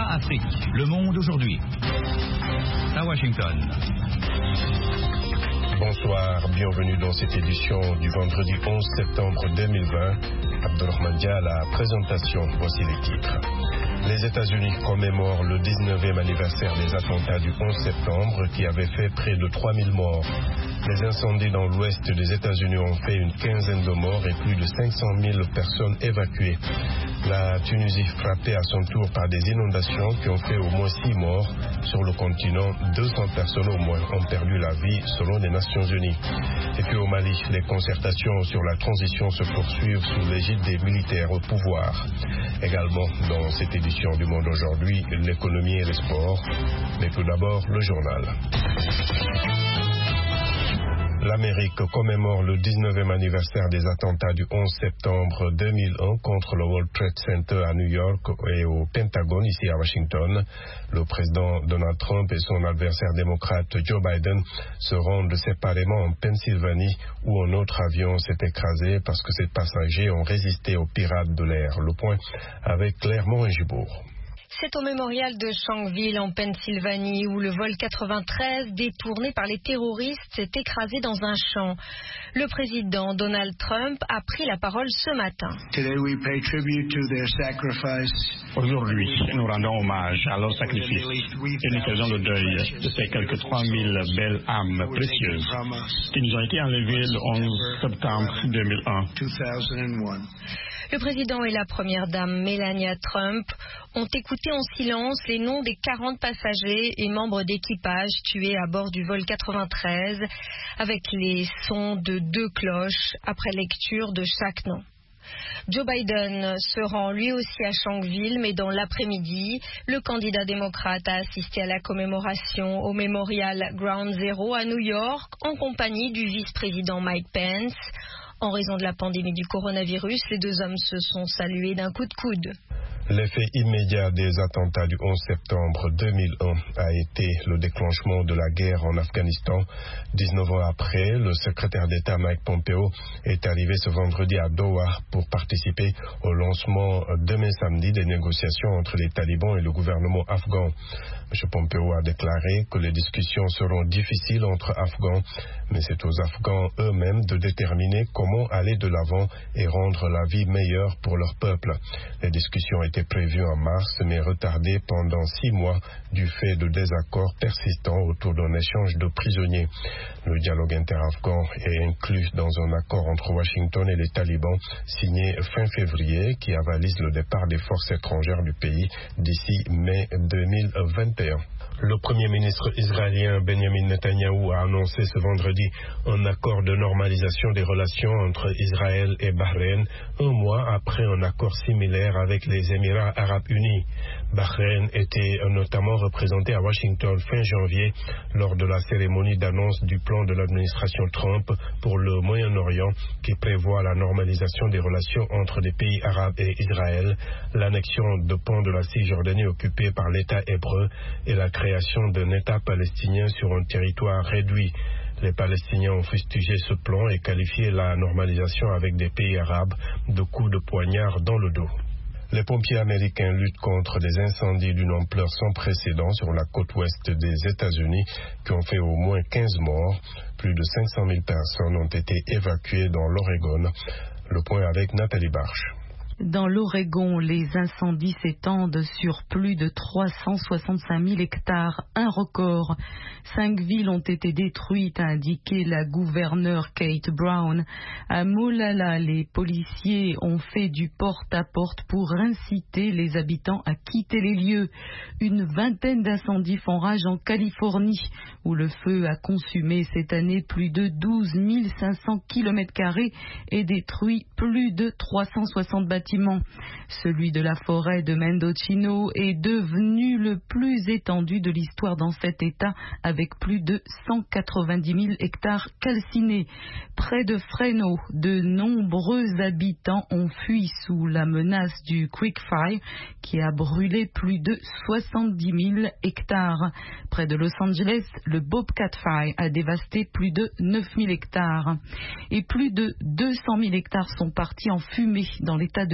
VOA Afrique, le monde aujourd'hui. À Washington. Bonsoir, bienvenue dans cette édition du vendredi 11 septembre 2020. Abdelrahman Dia à la présentation, voici les titres. Les États-Unis commémorent le 19e anniversaire des attentats du 11 septembre qui avaient fait près de 3000 morts. Les incendies dans l'ouest des États-Unis ont fait une quinzaine de morts et plus de 500 000 personnes évacuées. La Tunisie frappée à son tour par des inondations qui ont fait au moins 6 morts. Sur le continent, 200 personnes au moins ont perdu la vie selon les Nations Unies. Et puis au Mali, les concertations sur la transition se poursuivent sous l'égide des militaires au pouvoir. Également dans cette édition du Monde aujourd'hui, l'économie et les sports. Mais tout d'abord, le journal. L'Amérique commémore le 19e anniversaire des attentats du 11 septembre 2001 contre le World Trade Center à New York et au Pentagone ici à Washington. Le président Donald Trump et son adversaire démocrate Joe Biden se rendent séparément en Pennsylvanie où un autre avion s'est écrasé parce que ses passagers ont résisté aux pirates de l'air. Le point avec Claire Morin-Gibourg. C'est au mémorial de Shanksville en Pennsylvanie où le vol 93 détourné par les terroristes s'est écrasé dans un champ. Le président Donald Trump a pris la parole ce matin. Aujourd'hui, nous rendons hommage à leur sacrifice et nous faisons le deuil de ces quelques 3000 belles âmes précieuses qui nous ont été enlevées le 11 septembre 2001. Le président et la première dame Melania Trump ont écouté en silence les noms des 40 passagers et membres d'équipage tués à bord du vol 93 avec les sons de 2 cloches après lecture de chaque nom. Joe Biden se rend lui aussi à Shanksville, mais dans l'après-midi, le candidat démocrate a assisté à la commémoration au Memorial Ground Zero à New York en compagnie du vice-président Mike Pence. En raison de la pandémie du coronavirus, les deux hommes se sont salués d'un coup de coude. L'effet immédiat des attentats du 11 septembre 2001 a été le déclenchement de la guerre en Afghanistan. 19 ans après, le secrétaire d'État Mike Pompeo est arrivé ce vendredi à Doha pour participer au lancement demain samedi des négociations entre les talibans et le gouvernement afghan. M. Pompeo a déclaré que les discussions seront difficiles entre Afghans, mais c'est aux Afghans eux-mêmes de déterminer comment aller de l'avant et rendre la vie meilleure pour leur peuple. Les discussions étaient prévues en mars, mais retardées pendant 6 mois du fait de désaccords persistants autour d'un échange de prisonniers. Le dialogue inter-afghan est inclus dans un accord entre Washington et les talibans signé fin février qui avalise le départ des forces étrangères du pays d'ici mai 2021. Le Premier ministre israélien Benjamin Netanyahou a annoncé ce vendredi un accord de normalisation des relations entre Israël et Bahreïn, un mois après un accord similaire avec les Émirats arabes unis. Bahreïn était notamment représenté à Washington fin janvier lors de la cérémonie d'annonce du plan de l'administration Trump pour le Moyen-Orient qui prévoit la normalisation des relations entre les pays arabes et Israël, l'annexion de pans de la Cisjordanie occupée par l'État hébreu et la création d'un État palestinien sur un territoire réduit. Les Palestiniens ont fustigé ce plan et qualifié la normalisation avec des pays arabes de coups de poignard dans le dos. Les pompiers américains luttent contre des incendies d'une ampleur sans précédent sur la côte ouest des États-Unis qui ont fait au moins 15 morts. Plus de 500 000 personnes ont été évacuées dans l'Oregon. Le point avec Nathalie Barche. Dans l'Oregon, les incendies s'étendent sur plus de 365 000 hectares, un record. 5 villes ont été détruites, a indiqué la gouverneure Kate Brown. À Molalla, les policiers ont fait du porte-à-porte pour inciter les habitants à quitter les lieux. Une vingtaine d'incendies font rage en Californie, où le feu a consumé cette année plus de 12 500 km² et détruit plus de 360 bâtiments. Celui de la forêt de Mendocino est devenu le plus étendu de l'histoire dans cet État, avec plus de 190 000 hectares calcinés. Près de Fresno, de nombreux habitants ont fui sous la menace du Creek Fire, qui a brûlé plus de 70 000 hectares. Près de Los Angeles, le Bobcat Fire a dévasté plus de 9 000 hectares. Et plus de 200 000 hectares sont partis en fumée dans l'État de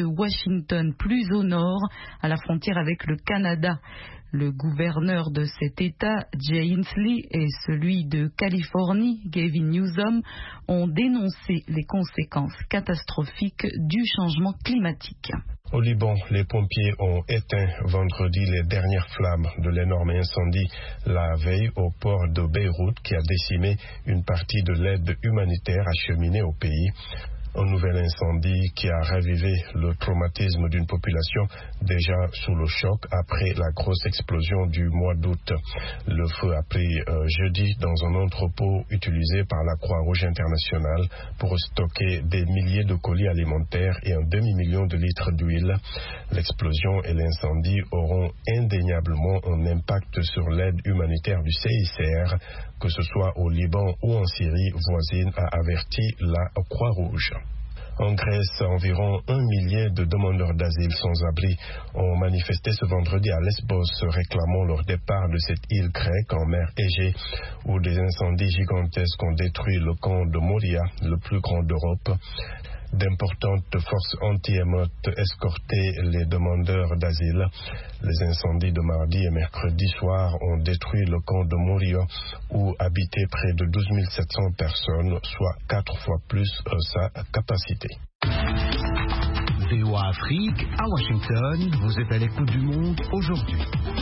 de Washington, plus au nord, à la frontière avec le Canada. Le gouverneur de cet État, Jay Inslee, et celui de Californie, Gavin Newsom, ont dénoncé les conséquences catastrophiques du changement climatique. Au Liban, les pompiers ont éteint vendredi les dernières flammes de l'énorme incendie la veille au port de Beyrouth qui a décimé une partie de l'aide humanitaire acheminée au pays. Un nouvel incendie qui a ravivé le traumatisme d'une population déjà sous le choc après la grosse explosion du mois d'août. Le feu a pris jeudi dans un entrepôt utilisé par la Croix-Rouge internationale pour stocker des milliers de colis alimentaires et un demi-million de litres d'huile. L'explosion et l'incendie auront indéniablement un impact sur l'aide humanitaire du CICR, que ce soit au Liban ou en Syrie voisine, a averti la Croix-Rouge. En Grèce, environ 1 millier de demandeurs d'asile sans abri ont manifesté ce vendredi à Lesbos, réclamant leur départ de cette île grecque en mer Égée, où des incendies gigantesques ont détruit le camp de Moria, le plus grand d'Europe. D'importantes forces anti-émeutes escortaient les demandeurs d'asile. Les incendies de mardi et mercredi soir ont détruit le camp de Moria, où habitaient près de 12 700 personnes, soit 4 fois plus sa capacité. VOA Afrique, à Washington, vous êtes à l'écoute du monde aujourd'hui.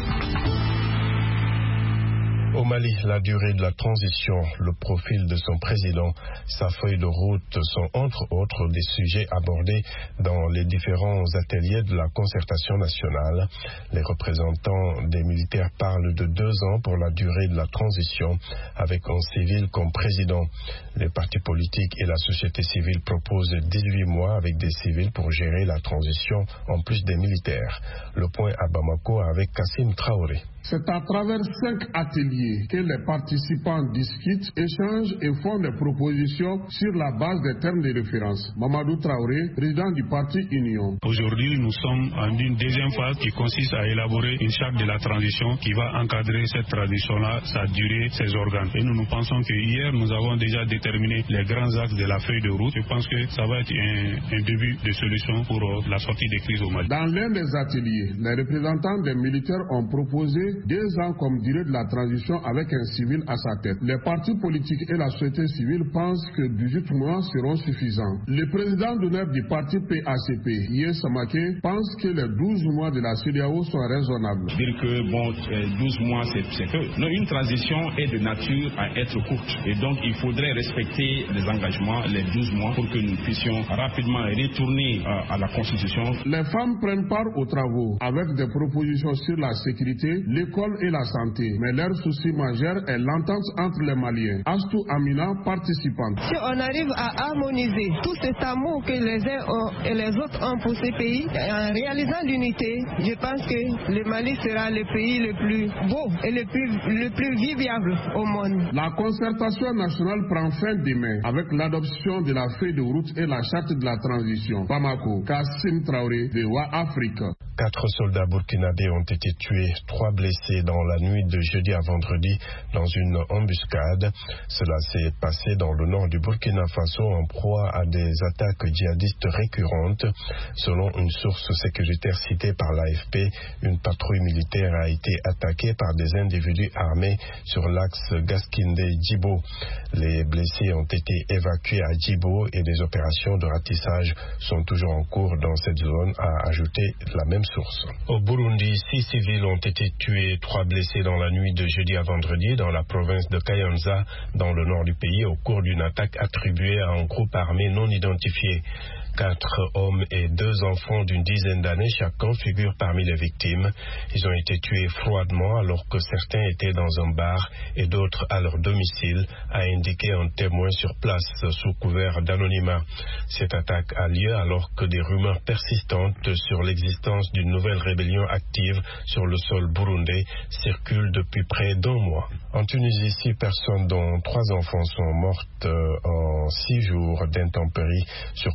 Au Mali, la durée de la transition, le profil de son président, sa feuille de route sont entre autres des sujets abordés dans les différents ateliers de la concertation nationale. Les représentants des militaires parlent de 2 ans pour la durée de la transition, avec un civil comme président. Les partis politiques et la société civile proposent 18 mois avec des civils pour gérer la transition, en plus des militaires. Le point à Bamako avec Kassim Traoré. C'est à travers 5 ateliers que les participants discutent, échangent et font des propositions sur la base des termes de référence. Mamadou Traoré, président du parti Union. Aujourd'hui, nous sommes en une deuxième phase qui consiste à élaborer une charte de la transition qui va encadrer cette transition-là, sa durée, ses organes. Et nous pensons que hier, nous avons déjà déterminé les grands axes de la feuille de route. Je pense que ça va être un début de solution pour la sortie des crises au Mali. Dans l'un des ateliers, les représentants des militaires ont proposé 2 ans comme durée de la transition avec un civil à sa tête. Les partis politiques et la société civile pensent que 18 mois seront suffisants. Le président d'honneur du parti PACP, Yé Samake, pense que les 12 mois de la CEDEAO sont raisonnables. Dire que 12 mois c'est peu. Non, une transition est de nature à être courte et donc il faudrait respecter les engagements, les 12 mois pour que nous puissions rapidement retourner à la Constitution. Les femmes prennent part aux travaux avec des propositions sur la sécurité, l'école et la santé, mais leur souci majeur est l'entente entre les Maliens. Astou Amina, participante. Si on arrive à harmoniser tout cet amour que les uns et les autres ont pour ces pays, en réalisant l'unité, je pense que le Mali sera le pays le plus beau et le plus vivable au monde. La concertation nationale prend fin demain avec l'adoption de la feuille de route et la charte de la transition. Bamako, Kassim Traoré, VOA Afrique. 4 soldats burkinabés ont été tués, 3 blessés dans la nuit de jeudi à vendredi dans une embuscade. Cela s'est passé dans le nord du Burkina Faso en proie à des attaques djihadistes récurrentes. Selon une source sécuritaire citée par l'AFP, une patrouille militaire a été attaquée par des individus armés sur l'axe Gaskindé-Djibo. Les blessés ont été évacués à Djibo et des opérations de ratissage sont toujours en cours dans cette zone, a ajouté la même source. Au Burundi, 6 civils ont été tués, 3 blessés dans la nuit de jeudi à vendredi dans la province de Kayanza, dans le nord du pays, au cours d'une attaque attribuée à un groupe armé non identifié. 4 hommes et 2 enfants d'une dizaine d'années chacun figurent parmi les victimes. Ils ont été tués froidement alors que certains étaient dans un bar et d'autres à leur domicile, a indiqué un témoin sur place sous couvert d'anonymat. Cette attaque a lieu alors que des rumeurs persistantes sur l'existence d'une nouvelle rébellion active sur le sol burundais circulent depuis près d'1 mois. En Tunisie, 6 personnes dont 3 enfants sont mortes en 6 jours d'intempéries sur plusieurs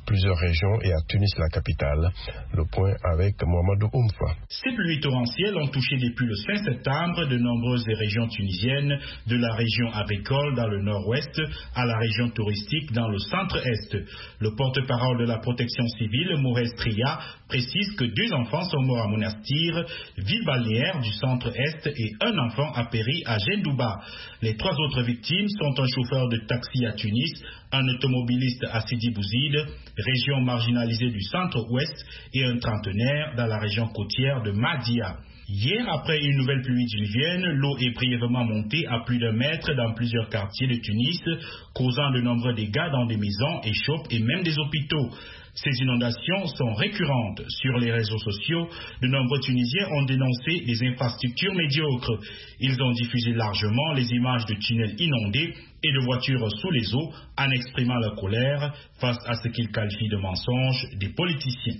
régions et à Tunis, la capitale. Le point avec Mohamedou Oumfa. Ces pluies torrentielles ont touché depuis le 5 septembre de nombreuses régions tunisiennes, de la région agricole dans le nord-ouest à la région touristique dans le centre-est. Le porte-parole de la protection civile, Mourez Tria, précise que 2 enfants sont morts à Monastir, ville balnéaire du centre-est, et un enfant a péri à Gendouba. Les 3 autres victimes sont un chauffeur de taxi à Tunis, un automobiliste à Sidi Bouzid, région marginalisée du centre-ouest, et un trentenaire dans la région côtière de Mahdia. Hier, après une nouvelle pluie diluvienne, l'eau est brièvement montée à plus d'1 mètre dans plusieurs quartiers de Tunis, causant de nombreux dégâts dans des maisons, échoppes et même des hôpitaux. Ces inondations sont récurrentes. Sur les réseaux sociaux, de nombreux Tunisiens ont dénoncé les infrastructures médiocres. Ils ont diffusé largement les images de tunnels inondés et de voitures sous les eaux en exprimant leur colère face à ce qu'ils qualifient de mensonges des politiciens.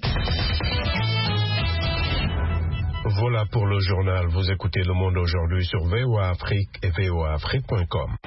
Voilà pour le journal. Vous écoutez Le Monde aujourd'hui sur VOA Afrique et voaafrique.com.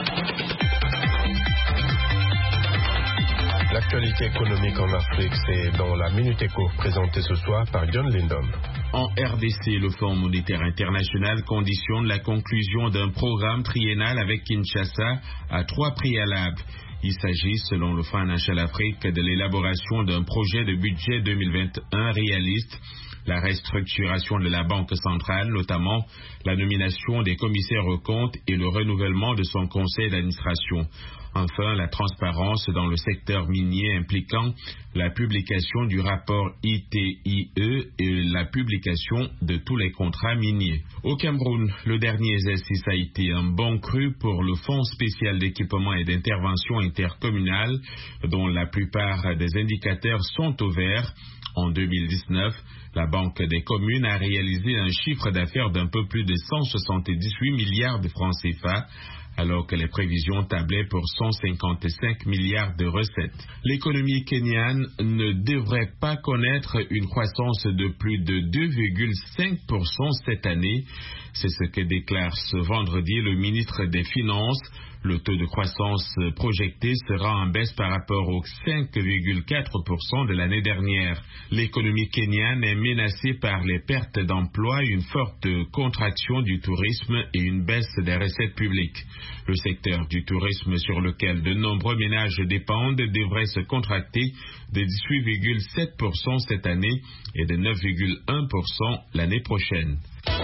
L'actualité économique en Afrique, c'est dans la Minute Éco, présentée ce soir par John Lindon. En RDC, le Fonds monétaire international conditionne la conclusion d'un programme triennal avec Kinshasa à 3 préalables. Il s'agit, selon le Financial Afrique, de l'élaboration d'un projet de budget 2021 réaliste, la restructuration de la Banque centrale, notamment la nomination des commissaires aux comptes et le renouvellement de son conseil d'administration. Enfin, la transparence dans le secteur minier impliquant la publication du rapport ITIE et la publication de tous les contrats miniers. Au Cameroun, le dernier exercice a été un bon cru pour le Fonds spécial d'équipement et d'intervention intercommunale, dont la plupart des indicateurs sont au vert. En 2019, la Banque des communes a réalisé un chiffre d'affaires d'un peu plus de 178 milliards de francs CFA, alors que les prévisions tablaient pour 155 milliards de recettes. L'économie kenyane ne devrait pas connaître une croissance de plus de 2,5% cette année. C'est ce que déclare ce vendredi le ministre des Finances. Le taux de croissance projeté sera en baisse par rapport aux 5,4% de l'année dernière. L'économie kenyane est menacée par les pertes d'emplois, une forte contraction du tourisme et une baisse des recettes publiques. Le secteur du tourisme, sur lequel de nombreux ménages dépendent, devrait se contracter de 18,7% cette année et de 9,1% l'année prochaine.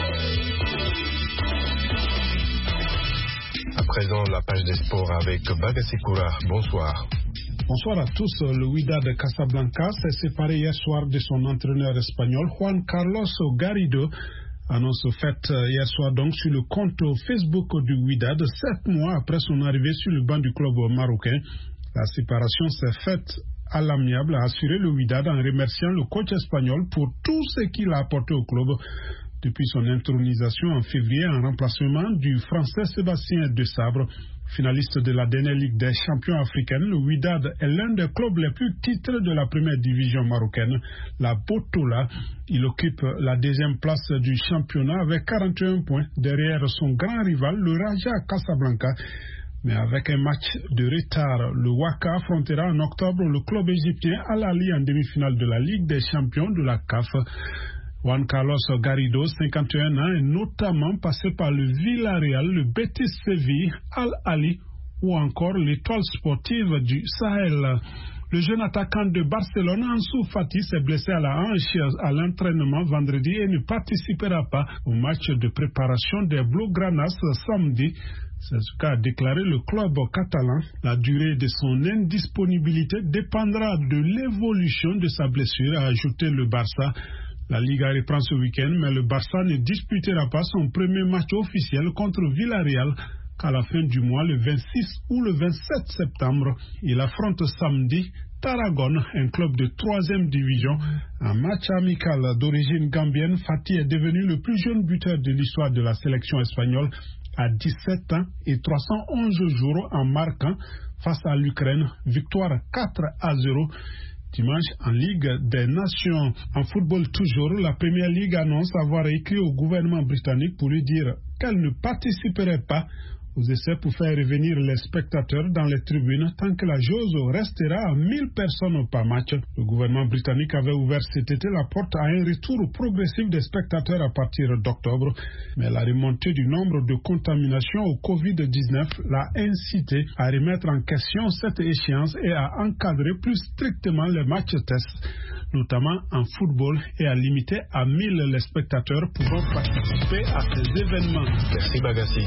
À présent, la page des sports avec Bagasikura. Bonsoir. Bonsoir à tous. Le Wydad de Casablanca s'est séparé hier soir de son entraîneur espagnol Juan Carlos Garrido. Annonce faite hier soir donc sur le compte Facebook du Wydad, 7 mois après son arrivée sur le banc du club marocain. La séparation s'est faite à l'amiable, a assuré le Wydad en remerciant le coach espagnol pour tout ce qu'il a apporté au club depuis son intronisation en février en remplacement du français Sébastien Desabre. Finaliste de la dernière Ligue des champions africaine, le Wydad est l'un des clubs les plus titrés de la première division marocaine, la Botola. Il occupe la 2e place du championnat avec 41 points derrière son grand rival, le Raja Casablanca. Mais avec un match de retard, le Waka affrontera en octobre le club égyptien Al Ahly en demi-finale de la Ligue des champions de la CAF. Juan Carlos Garrido, 51 ans, est notamment passé par le Villarreal, le Betis Séville, Al Ahly ou encore l'étoile sportive du Sahel. Le jeune attaquant de Barcelone, Ansu Fati, s'est blessé à la hanche à l'entraînement vendredi et ne participera pas au match de préparation des Blaugranas samedi. C'est ce qu'a déclaré le club catalan. La durée de son indisponibilité dépendra de l'évolution de sa blessure, a ajouté le Barça. La Liga reprend ce week-end, mais le Barça ne disputera pas son premier match officiel contre Villarreal qu'à la fin du mois, le 26 ou le 27 septembre. Il affronte samedi Tarragone, un club de 3e division. Un match amical d'origine gambienne, Fati est devenu le plus jeune buteur de l'histoire de la sélection espagnole à 17 ans et 311 jours en marquant face à l'Ukraine. Victoire 4-0. Dimanche, en Ligue des Nations, en football toujours, la Première Ligue annonce avoir écrit au gouvernement britannique pour lui dire qu'elle ne participerait pas aux essais pour faire revenir les spectateurs dans les tribunes tant que la jauge restera à 1000 personnes par match. Le gouvernement britannique avait ouvert cet été la porte à un retour progressif des spectateurs à partir d'octobre, mais la remontée du nombre de contaminations au Covid-19 l'a incité à remettre en question cette échéance et à encadrer plus strictement les matchs tests, notamment en football, et à limiter à 1000 les spectateurs pouvant participer à ces événements. Merci Bagassi.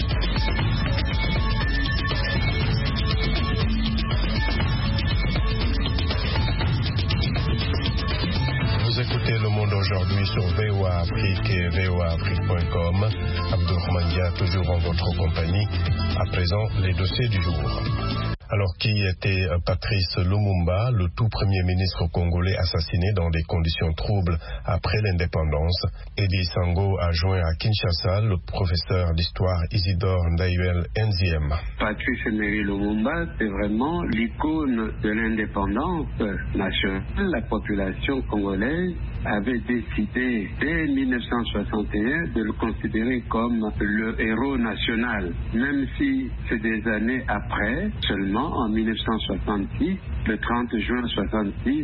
Vous écoutez Le Monde aujourd'hui sur VOA Afrique et voaafrique.com. Abdourahmane Dia, toujours en votre compagnie. À présent, les dossiers du jour. Alors, qui était Patrice Lumumba, le tout premier ministre congolais assassiné dans des conditions troubles après l'indépendance? Eddie Sango a joint à Kinshasa le professeur d'histoire Isidore Ndayuel Nziem. Patrice Emery Lumumba, c'est vraiment l'icône de l'indépendance nationale. La population congolaise avait décidé dès 1961 de le considérer comme le héros national, même si c'est des années après seulement, en 1966, le 30 juin 1966,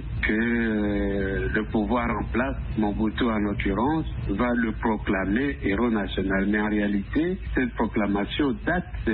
que le pouvoir en place, Mobutu en l'occurrence, va le proclamer héros national. Mais en réalité, cette proclamation date de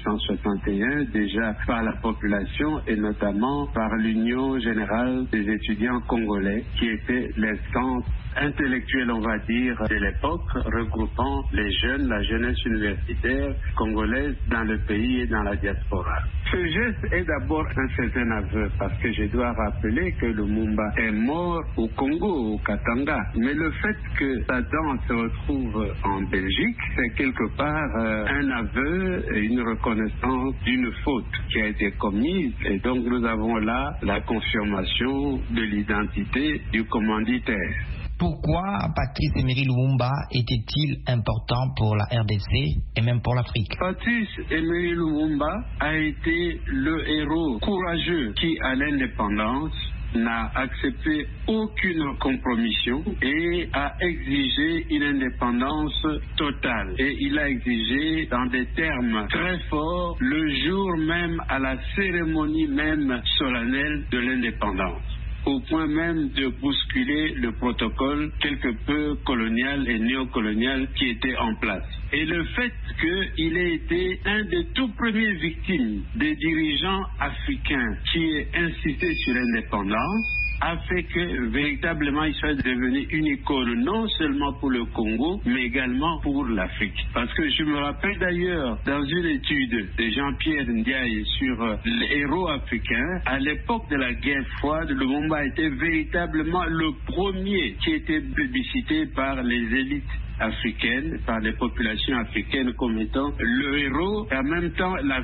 1961, déjà par la population et notamment par l'Union générale des étudiants congolais, qui était l'instance intellectuelle, on va dire, de l'époque, regroupant les jeunes, la jeunesse universitaire congolaise dans le pays et dans la diaspora. Ce geste est d'abord un certain aveu, parce que je dois rappeler que Lumumba est mort au Congo, au Katanga. Mais le fait que sa danse se retrouve en Belgique, c'est quelque part un aveu et une reconnaissance d'une faute qui a été commise. Et donc nous avons là la confirmation de l'identité du commanditaire. Pourquoi Patrice Emery Lumumba était-il important pour la RDC et même pour l'Afrique? Patrice Emery Lumumba a été le héros courageux qui, à l'indépendance, n'a accepté aucune compromission et a exigé une indépendance totale. Et il a exigé dans des termes très forts le jour même, à la cérémonie même solennelle de l'indépendance, au point même de bousculer le protocole quelque peu colonial et néocolonial qui était en place. Et le fait qu'il ait été un des tout premiers victimes des dirigeants africains qui aient insisté sur l'indépendance a fait que véritablement il soit devenu une icône non seulement pour le Congo mais également pour l'Afrique. Parce que je me rappelle d'ailleurs dans une étude de Jean-Pierre Ndiaye sur les héros africains, à l'époque de la guerre froide, Lumumba était véritablement le premier qui était plébiscité par les élites africaine, par les populations africaines comme étant le héros et en même temps la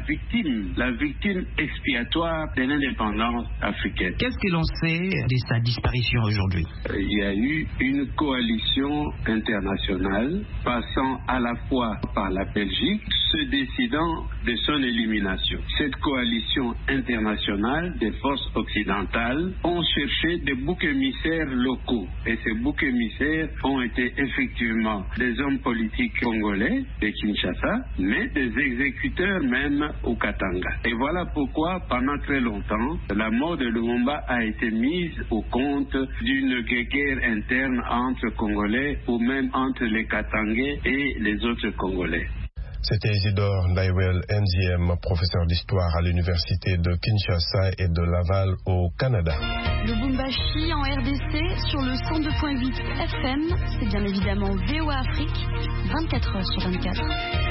victime expiatoire de l'indépendance africaine. Qu'est-ce que l'on sait de sa disparition aujourd'hui? Il y a eu une coalition internationale passant à la fois par la Belgique, se décidant de son élimination. Cette coalition internationale des forces occidentales ont cherché des boucs émissaires locaux et ces boucs émissaires ont été effectivement des hommes politiques congolais de Kinshasa, mais des exécuteurs même au Katanga. Et voilà pourquoi, pendant très longtemps, la mort de Lumumba a été mise au compte d'une guerre interne entre Congolais ou même entre les Katangais et les autres Congolais. C'était Isidore Ndayuel Nziem, professeur d'histoire à l'université de Kinshasa et de Laval au Canada. Le Bumbashi en RDC sur le 102.8 FM, c'est bien évidemment VOA Afrique, 24 heures sur 24.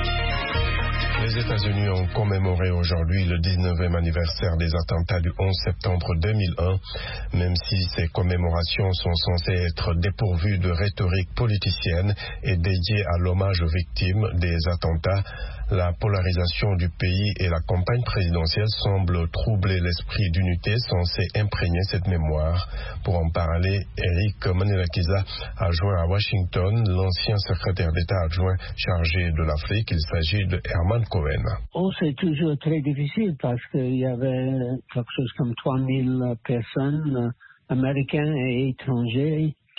Les États-Unis ont commémoré aujourd'hui le 19e anniversaire des attentats du 11 septembre 2001. Même si ces commémorations sont censées être dépourvues de rhétorique politicienne et dédiées à l'hommage aux victimes des attentats, la polarisation du pays et la campagne présidentielle semblent troubler l'esprit d'unité censé imprégner cette mémoire. Pour en parler, Eric Manirakiza a joint à Washington l'ancien secrétaire d'État adjoint chargé de l'Afrique. Il s'agit de Herman Cohen. C'est toujours très difficile parce qu'il y avait quelque chose comme 3000 personnes, américains et étrangers,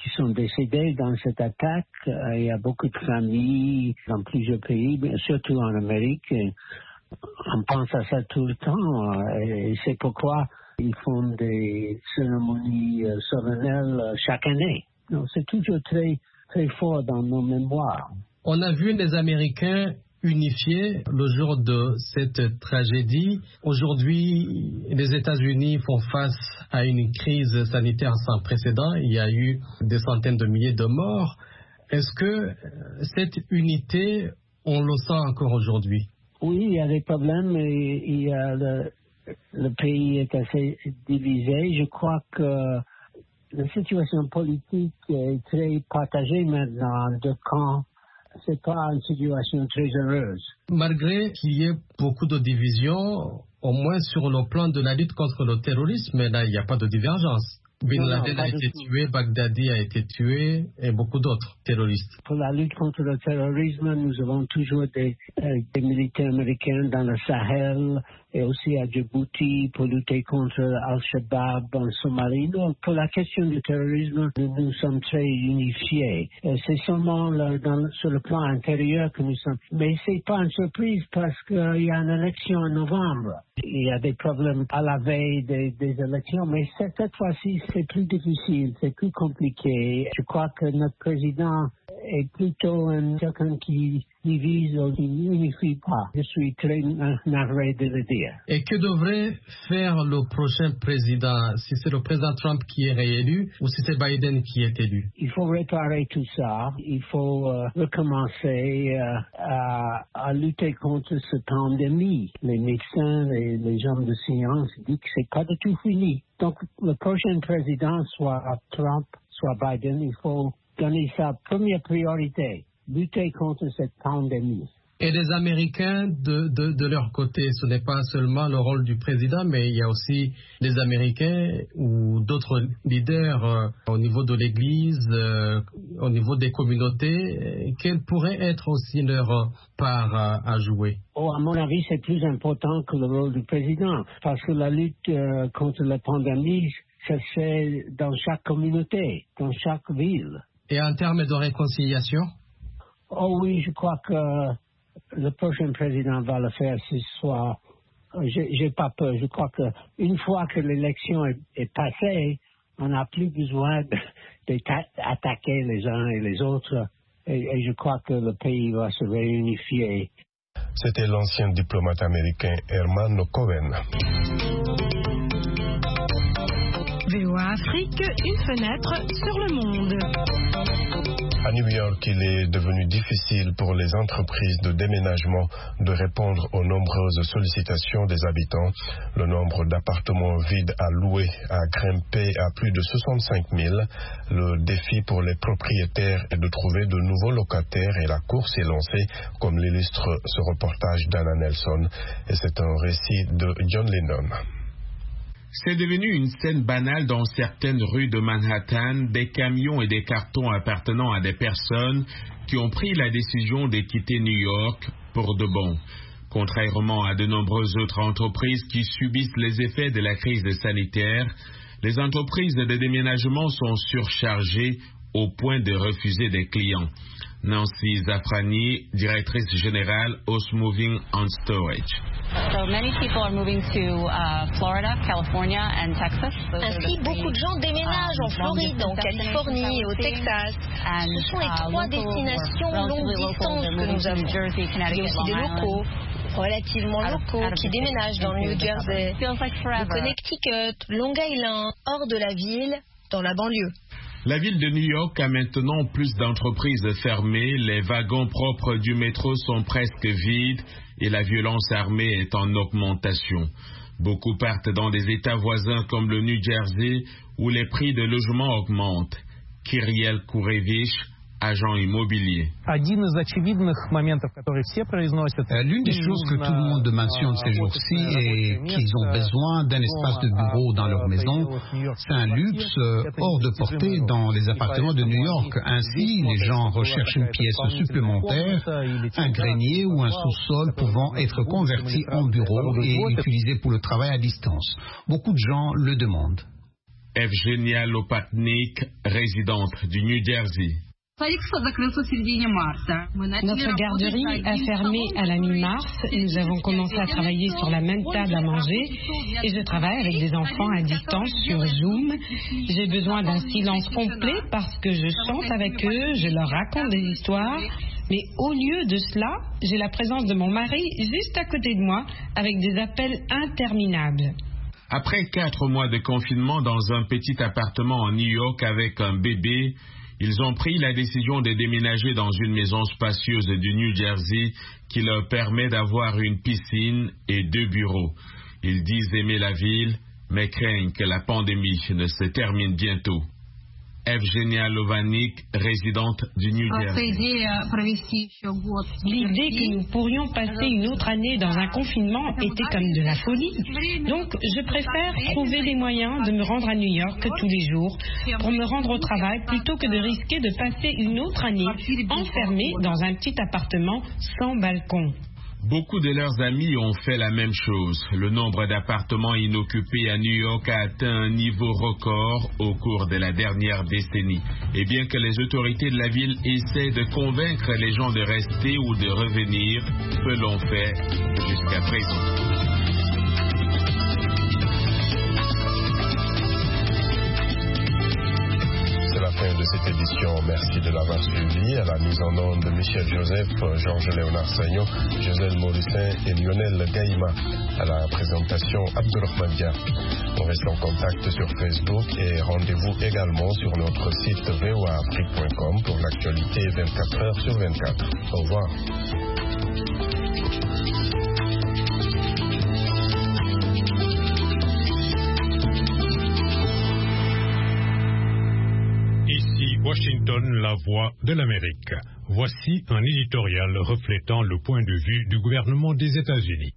qui sont décédés dans cette attaque. Il y a beaucoup de familles dans plusieurs pays, surtout en Amérique. On pense à ça tout le temps et c'est pourquoi ils font des cérémonies solennelles chaque année. Donc, c'est toujours très, très fort dans nos mémoires. On a vu les Américains unifiés le jour de cette tragédie. Aujourd'hui, les États-Unis font face à une crise sanitaire sans précédent. Il y a eu des centaines de milliers de morts. Est-ce que cette unité, on le sent encore aujourd'hui? Oui, il y a des problèmes et le pays est assez divisé. Je crois que la situation politique est très partagée maintenant en deux camps. C'est pas une situation très heureuse. Malgré qu'il y ait beaucoup de divisions, au moins sur le plan de la lutte contre le terrorisme, là, il n'y a pas de divergence. Bin Laden a été tué, Baghdadi a été tué et beaucoup d'autres terroristes. Pour la lutte contre le terrorisme, nous avons toujours des militaires américains dans le Sahel et aussi à Djibouti pour lutter contre Al-Shabaab en Somalie. Donc, pour la question du terrorisme, nous sommes très unifiés. C'est seulement sur le plan intérieur que nous sommes. Mais c'est pas une surprise parce qu'il y a une élection en novembre. Il y a des problèmes à la veille des élections, mais cette fois-ci, c'est plus difficile, c'est plus compliqué. Je crois que notre président est plutôt quelqu'un qui divise ou qui n'unifie pas. Je suis très navré de le dire. Et que devrait faire le prochain président, si c'est le président Trump qui est réélu ou si c'est Biden qui est élu? Il faut réparer tout ça. Il faut recommencer à lutter contre cette pandémie. Les médecins et les gens de science disent que c'est pas du tout fini. Donc, le prochain président, soit Trump, soit Biden, il faut donner sa première priorité, lutter contre cette pandémie. Et les Américains, de leur côté, ce n'est pas seulement le rôle du président, mais il y a aussi les Américains ou d'autres leaders au niveau de l'Église, au niveau des communautés. Quelle pourrait être aussi leur part à jouer? À mon avis, c'est plus important que le rôle du président, parce que la lutte contre la pandémie, ça se fait dans chaque communauté, dans chaque ville. Et en termes de réconciliation? Oh oui, je crois que le prochain président va le faire ce soir. J'ai pas peur. Je crois que une fois que l'élection est passée, on n'a plus besoin d'attaquer les uns et les autres. Et je crois que le pays va se réunifier. C'était l'ancien diplomate américain Herman Cohen. VOA Afrique, une fenêtre sur le monde. À New York, il est devenu difficile pour les entreprises de déménagement de répondre aux nombreuses sollicitations des habitants. Le nombre d'appartements vides à louer a grimpé à plus de 65 000. Le défi pour les propriétaires est de trouver de nouveaux locataires et la course est lancée, comme l'illustre ce reportage d'Anna Nelson. Et c'est un récit de John Lennon. C'est devenu une scène banale dans certaines rues de Manhattan, des camions et des cartons appartenant à des personnes qui ont pris la décision de quitter New York pour de bon. Contrairement à de nombreuses autres entreprises qui subissent les effets de la crise sanitaire, les entreprises de déménagement sont surchargées au point de refuser des clients. Nancy Zafrani, directrice générale House Moving and Storage. So many people are moving to Florida, California and Texas. Ainsi, beaucoup de gens déménagent en Floride, en Californie et au Texas. Ce sont les trois destinations longue distance que nous avons. Il y a aussi des locaux, relativement locaux, qui déménagent dans le New Jersey, le Connecticut, Long Island, hors de la ville, dans la banlieue. La ville de New York a maintenant plus d'entreprises fermées, les wagons propres du métro sont presque vides et la violence armée est en augmentation. Beaucoup partent dans des États voisins comme le New Jersey où les prix de logement augmentent. Kyriel Kourevich, agent immobilier. L'une des choses que tout le monde mentionne ces jours-ci est qu'ils ont besoin d'un espace de bureau dans leur maison. C'est un luxe hors de portée dans les appartements de New York. Ainsi, les gens recherchent une pièce supplémentaire, un grenier ou un sous-sol pouvant être converti en bureau et utilisé pour le travail à distance. Beaucoup de gens le demandent. Evgenia Lopatnik, résidente du New Jersey. Notre garderie a fermé à la mi-mars. Nous avons commencé à travailler sur la même table à manger et je travaille avec des enfants à distance sur Zoom. J'ai besoin d'un silence complet parce que je chante avec eux, je leur raconte des histoires. Mais au lieu de cela, j'ai la présence de mon mari juste à côté de moi avec des appels interminables. Après 4 mois de confinement dans un petit appartement en New York avec un bébé, ils ont pris la décision de déménager dans une maison spacieuse du New Jersey qui leur permet d'avoir une piscine et 2 bureaux. Ils disent aimer la ville, mais craignent que la pandémie ne se termine bientôt. Evgenia Lovanik, résidente du New Jersey. L'idée que nous pourrions passer une autre année dans un confinement était comme de la folie. Donc, je préfère trouver les moyens de me rendre à New York tous les jours pour me rendre au travail plutôt que de risquer de passer une autre année enfermée dans un petit appartement sans balcon. Beaucoup de leurs amis ont fait la même chose. Le nombre d'appartements inoccupés à New York a atteint un niveau record au cours de la dernière décennie. Et bien que les autorités de la ville essaient de convaincre les gens de rester ou de revenir, peu l'ont fait jusqu'à présent. Fin de cette édition. Merci de l'avoir suivi. À la mise en onde de Michel Joseph, Georges-Léonard Sagnon, Joselle Morissin et Lionel Gaïma. À la présentation, Abdelrahman Dia. On reste en contact sur Facebook et rendez-vous également sur notre site voaafrique.com pour l'actualité 24 heures sur 24. Au revoir. Washington, la voix de l'Amérique. Voici un éditorial reflétant le point de vue du gouvernement des États-Unis.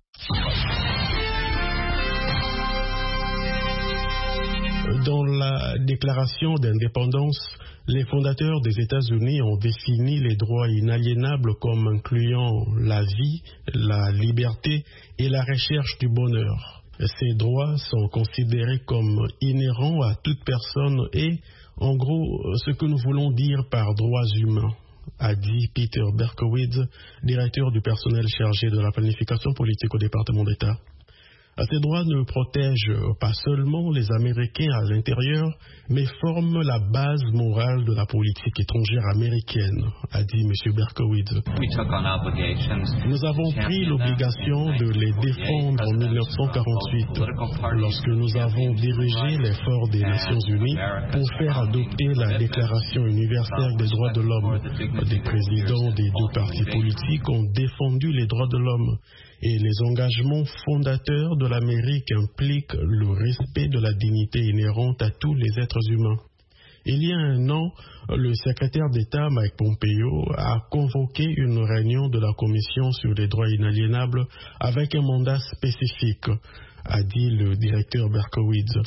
Dans la déclaration d'indépendance, les fondateurs des États-Unis ont défini les droits inaliénables comme incluant la vie, la liberté et la recherche du bonheur. Ces droits sont considérés comme inhérents à toute personne et en gros, ce que nous voulons dire par droits humains, a dit Peter Berkowitz, directeur du personnel chargé de la planification politique au département d'État. Ces droits ne protègent pas seulement les Américains à l'intérieur, mais forment la base morale de la politique étrangère américaine, a dit M. Berkowitz. Nous avons pris l'obligation de les défendre en 1948, lorsque nous avons dirigé l'effort des Nations Unies pour faire adopter la Déclaration universelle des droits de l'homme. Des présidents des 2 partis politiques ont défendu les droits de l'homme. Et les engagements fondateurs de l'Amérique impliquent le respect de la dignité inhérente à tous les êtres humains. Il y a un an, le secrétaire d'État Mike Pompeo a convoqué une réunion de la Commission sur les droits inaliénables avec un mandat spécifique, a dit le directeur Berkowitz.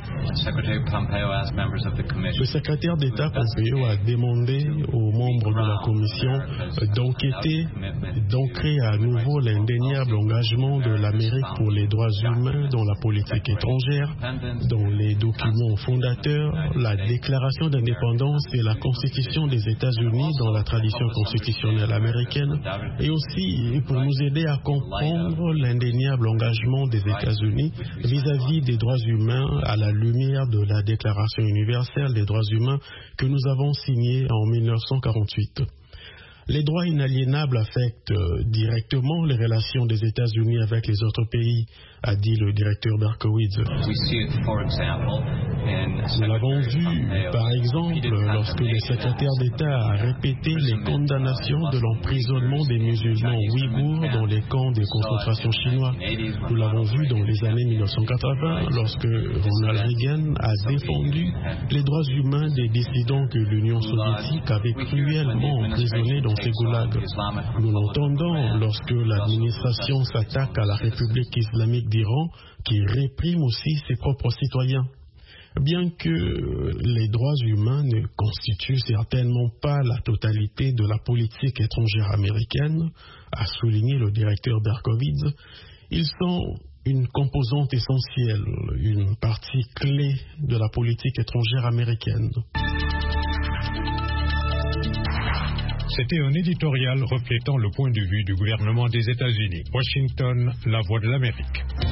Le secrétaire d'État Pompeo a demandé aux membres de la Commission d'enquêter, d'ancrer à nouveau l'indéniable engagement de l'Amérique pour les droits humains dans la politique étrangère, dans les documents fondateurs, la déclaration d'indépendance et la Constitution des États-Unis dans la tradition constitutionnelle américaine, et aussi pour nous aider à comprendre l'indéniable engagement des États-Unis vis-à-vis des droits humains à la lumière de la Déclaration universelle des droits humains que nous avons signée en 1948. Les droits inaliénables affectent directement les relations des États-Unis avec les autres pays, a dit le directeur Berkowitz. Nous l'avons vu, par exemple, lorsque le secrétaire d'État a répété les condamnations de l'emprisonnement des musulmans ouïghours dans les camps de concentration chinois. Nous l'avons vu dans les années 1980, lorsque Ronald Reagan a défendu les droits humains des dissidents que l'Union soviétique avait cruellement emprisonnés dans ces goulags. Nous l'entendons lorsque l'administration s'attaque à la République islamique d'Iran, qui réprime aussi ses propres citoyens. Bien que les droits humains ne constituent certainement pas la totalité de la politique étrangère américaine, a souligné le directeur Berkowitz, ils sont une composante essentielle, une partie clé de la politique étrangère américaine. C'était un éditorial reflétant le point de vue du gouvernement des États-Unis. Washington, la voix de l'Amérique.